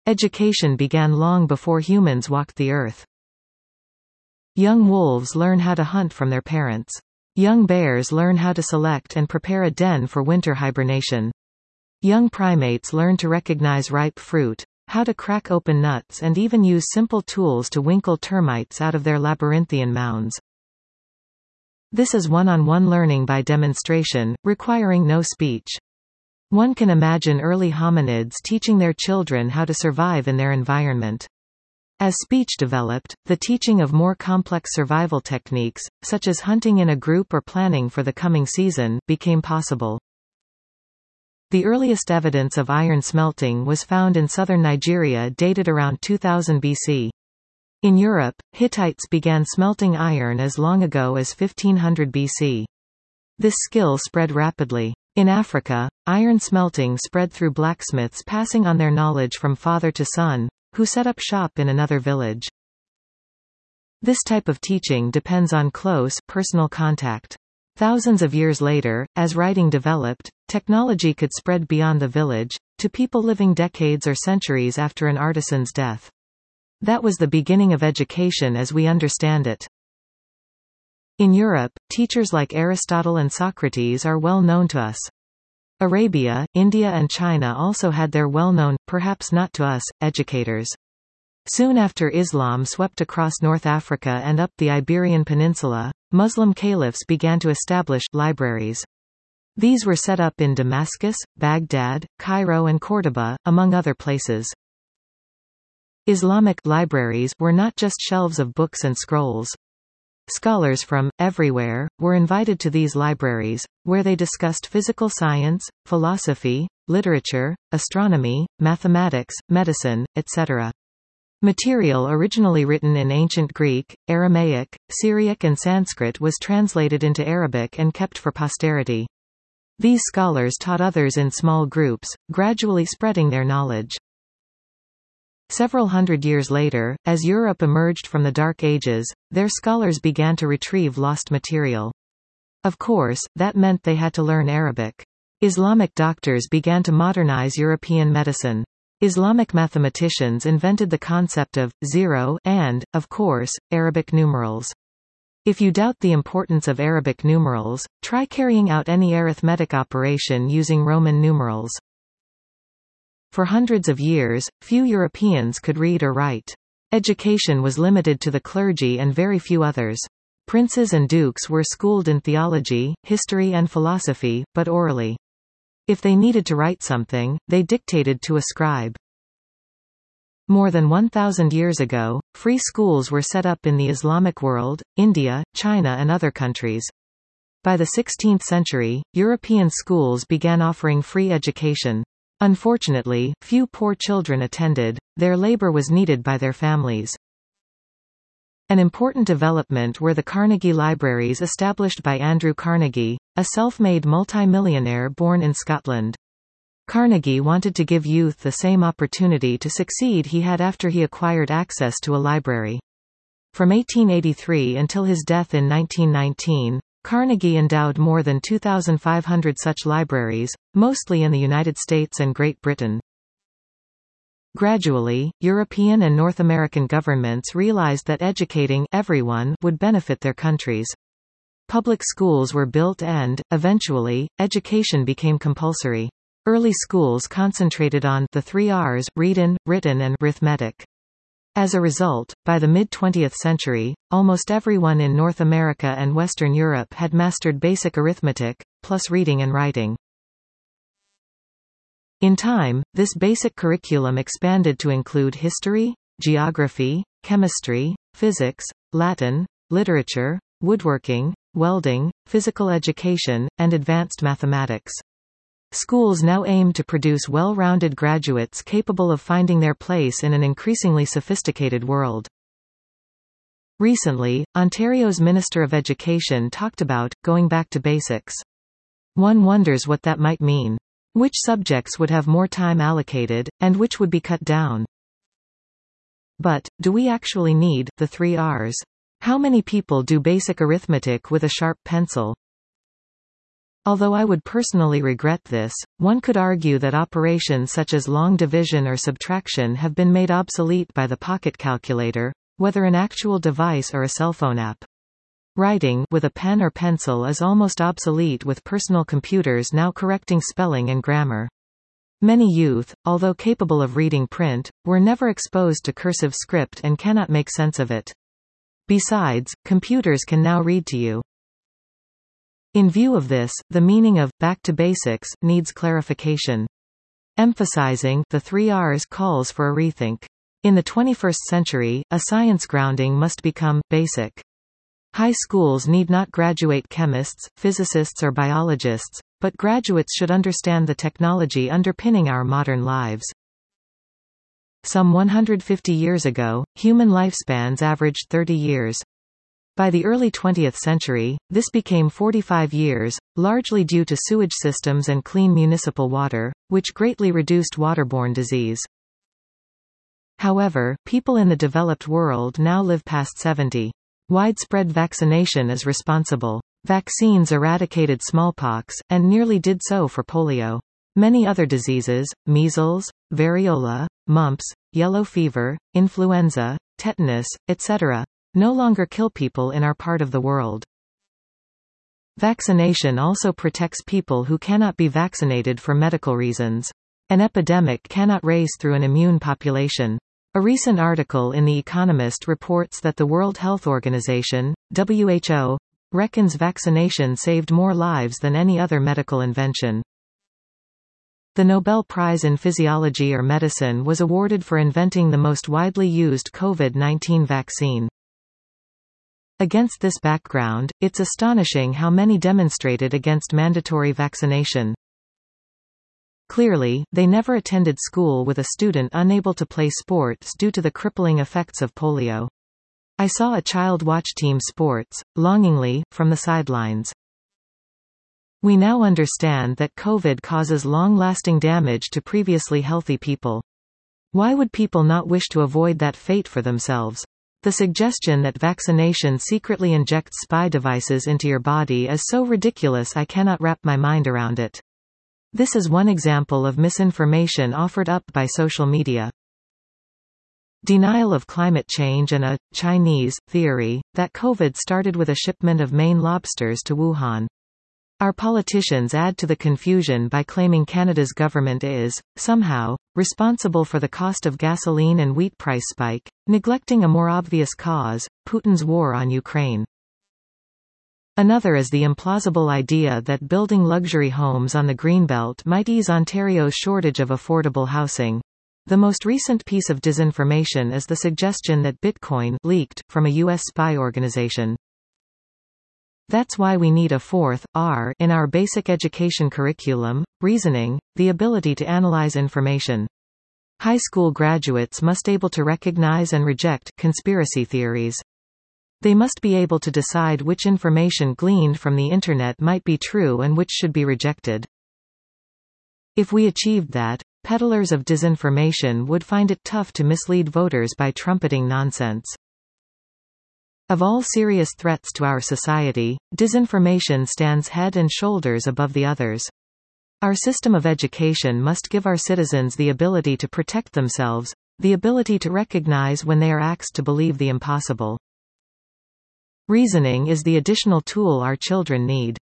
Education began long before humans walked the earth. Young wolves learn how to hunt from their parents. Young bears learn how to select and prepare a den for winter hibernation. Young primates learn to recognize ripe fruit, how to crack open nuts, and even use simple tools to winkle termites out of their labyrinthian mounds. This is one-on-one learning by demonstration, requiring no speech. One can imagine early hominids teaching their children how to survive in their environment. As speech developed, the teaching of more complex survival techniques, such as hunting in a group or planning for the coming season, became possible. The earliest evidence of iron smelting was found in southern Nigeria dated around 2000 BC. In Europe, Hittites began smelting iron as long ago as 1500 BC. This skill spread rapidly. In Africa, iron smelting spread through blacksmiths passing on their knowledge from father to son, who set up shop in another village. This type of teaching depends on close, personal contact. Thousands of years later, as writing developed, technology could spread beyond the village, to people living decades or centuries after an artisan's death. That was the beginning of education as we understand it. In Europe, teachers like Aristotle and Socrates are well known to us. Arabia, India and China also had their well-known, perhaps not to us, educators. Soon after Islam swept across North Africa and up the Iberian Peninsula, Muslim caliphs began to establish libraries. These were set up in Damascus, Baghdad, Cairo and Córdoba, among other places. Islamic libraries were not just shelves of books and scrolls. Scholars from everywhere were invited to these libraries, where they discussed physical science, philosophy, literature, astronomy, mathematics, medicine, etc. Material originally written in ancient Greek, Aramaic, Syriac and Sanskrit was translated into Arabic and kept for posterity. These scholars taught others in small groups, gradually spreading their knowledge. Several hundred years later, as Europe emerged from the Dark Ages, their scholars began to retrieve lost material. Of course, that meant they had to learn Arabic. Islamic doctors began to modernize European medicine. Islamic mathematicians invented the concept of zero and, of course, Arabic numerals. If you doubt the importance of Arabic numerals, try carrying out any arithmetic operation using Roman numerals. For hundreds of years, few Europeans could read or write. Education was limited to the clergy and very few others. Princes and dukes were schooled in theology, history and philosophy, but orally. If they needed to write something, they dictated to a scribe. More than 1,000 years ago, free schools were set up in the Islamic world, India, China and other countries. By the 16th century, European schools began offering free education. Unfortunately, few poor children attended. Their labor was needed by their families. An important development were the Carnegie Libraries established by Andrew Carnegie, a self-made multi-millionaire born in Scotland. Carnegie wanted to give youth the same opportunity to succeed he had after he acquired access to a library. From 1883 until his death in 1919, Carnegie endowed more than 2,500 such libraries, mostly in the United States and Great Britain. Gradually, European and North American governments realized that educating everyone would benefit their countries. Public schools were built and, eventually, education became compulsory. Early schools concentrated on the 3 R's, readin', written and arithmetic. As a result, by the mid-20th century, almost everyone in North America and Western Europe had mastered basic arithmetic, plus reading and writing. In time, this basic curriculum expanded to include history, geography, chemistry, physics, Latin, literature, woodworking, welding, physical education, and advanced mathematics. Schools now aim to produce well-rounded graduates capable of finding their place in an increasingly sophisticated world. Recently, Ontario's Minister of Education talked about going back to basics. One wonders what that might mean. Which subjects would have more time allocated, and which would be cut down? But, do we actually need the 3 R's? How many people do basic arithmetic with a sharp pencil? Although I would personally regret this, one could argue that operations such as long division or subtraction have been made obsolete by the pocket calculator, whether an actual device or a cell phone app. Writing with a pen or pencil is almost obsolete, with personal computers now correcting spelling and grammar. Many youth, although capable of reading print, were never exposed to cursive script and cannot make sense of it. Besides, computers can now read to you. In view of this, the meaning of "back to basics" needs clarification. Emphasizing the 3 R's calls for a rethink. In the 21st century, a science grounding must become basic. High schools need not graduate chemists, physicists or biologists, but graduates should understand the technology underpinning our modern lives. Some 150 years ago, human lifespans averaged 30 years. By the early 20th century, this became 45 years, largely due to sewage systems and clean municipal water, which greatly reduced waterborne disease. However, people in the developed world now live past 70. Widespread vaccination is responsible. Vaccines eradicated smallpox, and nearly did so for polio. Many other diseases, measles, variola, mumps, yellow fever, influenza, tetanus, etc., no longer kill people in our part of the world. Vaccination also protects people who cannot be vaccinated for medical reasons. An epidemic cannot race through an immune population. A recent article in The Economist reports that the World Health Organization, WHO, reckons vaccination saved more lives than any other medical invention. The Nobel Prize in Physiology or Medicine was awarded for inventing the most widely used COVID-19 vaccine. Against this background, it's astonishing how many demonstrated against mandatory vaccination. Clearly, they never attended school, with a student unable to play sports due to the crippling effects of polio. I saw a child watch team sports, longingly, from the sidelines. We now understand that COVID causes long-lasting damage to previously healthy people. Why would people not wish to avoid that fate for themselves? The suggestion that vaccination secretly injects spy devices into your body is so ridiculous I cannot wrap my mind around it. This is one example of misinformation offered up by social media. Denial of climate change and a Chinese theory that COVID started with a shipment of Maine lobsters to Wuhan. Our politicians add to the confusion by claiming Canada's government is, somehow, responsible for the cost of gasoline and wheat price spike, neglecting a more obvious cause, Putin's war on Ukraine. Another is the implausible idea that building luxury homes on the Greenbelt might ease Ontario's shortage of affordable housing. The most recent piece of disinformation is the suggestion that Bitcoin leaked from a U.S. spy organization. That's why we need a 4th R in our basic education curriculum: reasoning, the ability to analyze information. High school graduates must be able to recognize and reject conspiracy theories. They must be able to decide which information gleaned from the Internet might be true and which should be rejected. If we achieved that, peddlers of disinformation would find it tough to mislead voters by trumpeting nonsense. Of all serious threats to our society, disinformation stands head and shoulders above the others. Our system of education must give our citizens the ability to protect themselves, the ability to recognize when they are asked to believe the impossible. Reasoning is the additional tool our children need.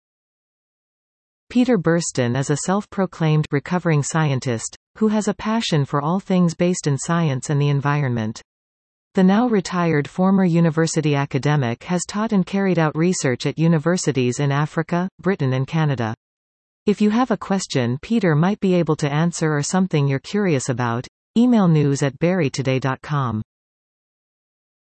Peter Burston is a self-proclaimed recovering scientist, who has a passion for all things based in science and the environment. The now retired former university academic has taught and carried out research at universities in Africa, Britain and Canada. If you have a question Peter might be able to answer or something you're curious about, email news@barrytoday.com.